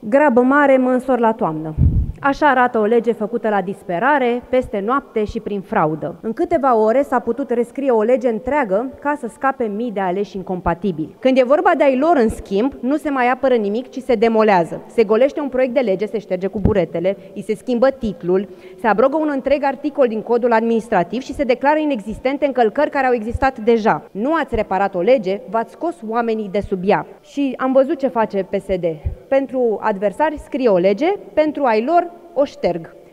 Grabă mare, mă însor la toamnă. Așa arată o lege făcută la disperare, peste noapte și prin fraudă. În câteva ore s-a putut rescrie o lege întreagă ca să scape mii de aleși incompatibili. Când e vorba de ai lor, în schimb, nu se mai apără nimic, ci se demolează. Se golește un proiect de lege, se șterge cu buretele, îi se schimbă titlul, se abrogă un întreg articol din codul administrativ și se declară inexistente încălcări care au existat deja. Nu ați reparat o lege, v-ați scos oamenii de sub ea. Și am văzut ce face PSD. Pentru adversari scrie o lege, pentru ai lor o șterg.